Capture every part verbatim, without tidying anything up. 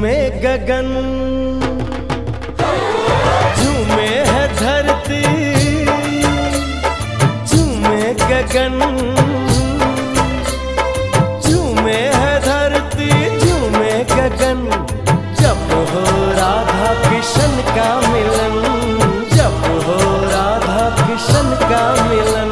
झूमे गगन, झूमे है धरती, झूमे गगन, झूमे है धरती, झूमे गगन। जब हो राधा कृष्ण का मिलन, जब हो राधा कृष्ण का मिलन।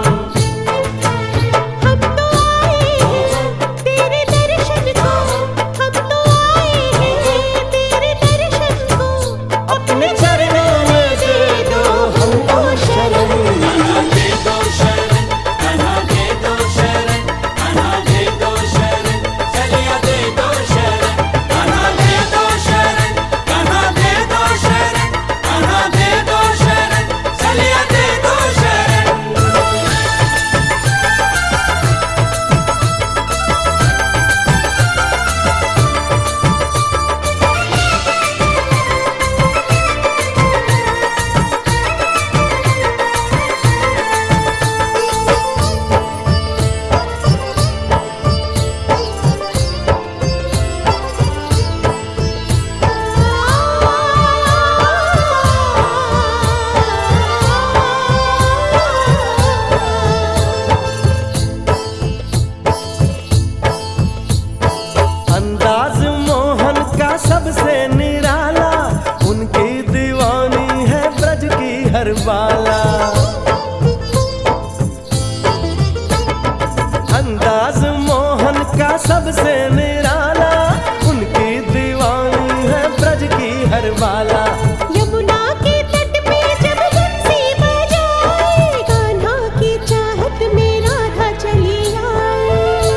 सबसे निराला उनकी दीवानी है ब्रज की हर बाला। अंदाज मोहन का सबसे निराला, उनकी दीवानी है ब्रज की हर बाला। यमुना के तट पे जब बंसी बजाए, कान्हा की चाहत में राधा चली आए।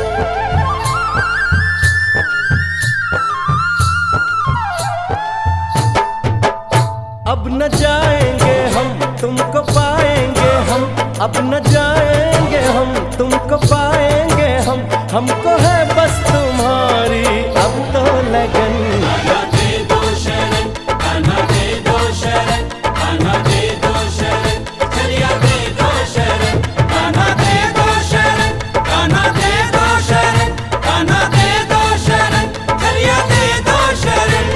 अब न जाएंगे हम, तुमको पाएंगे हम, अब न जाएंगे हम, तुमको पाएंगे हम। हमको है बस तुम्हारी अब तो लगन। कान्हा दे दो शरण, कान्हा दे दो शरण, कान्हा दे दो शरण, चलिया दे दो शरण। कान्हा दे दो शरण, कान्हा दे दो शरण, कान्हा दे दो शरण, चलिया दे दो शरण।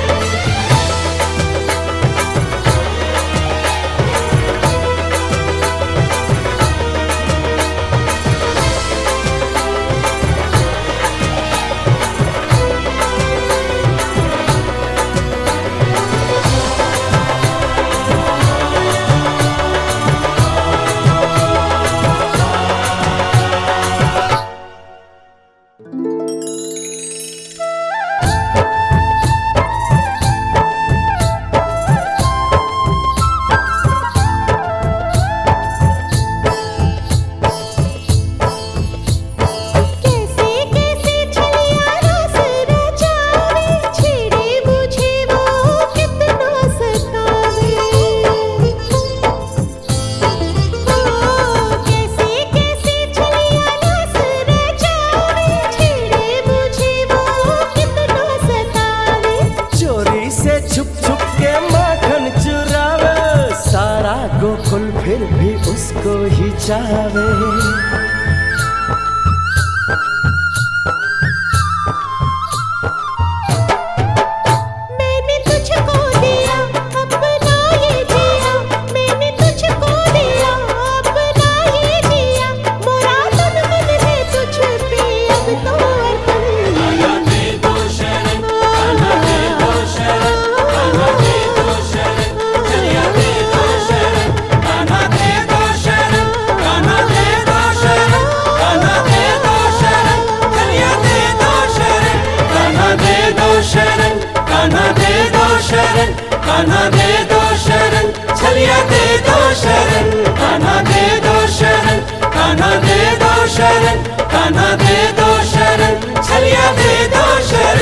छुप छुप के माखन चुरावे, सारा गोकुल फिर भी उसको ही चावे। मैंने तुझको दिया अपना ये जिया, मैंने तुझको दिया अपना ये जिया। मोरा तन मन है तुझ पे अब तो अर्पण। कान्हा दे दो शरण, कान्हा दे दो शरण, कान्हा दे दो शरण, चलिया दे दो शरण। कान्हा दे दो शरण, कान्हा दे दो शरण, कान्हा दे दो शरण, चलिया दे दो शरण। कान्हा दे दो शरण, कान्हा दे दो शरण, कान्हा दे दो शरण, चलिया दे दो शरण। कान्हा दे दो शरण, कान्हा दे दो शरण, कान्हा दे दो शरण, चलिया दे दो शरण।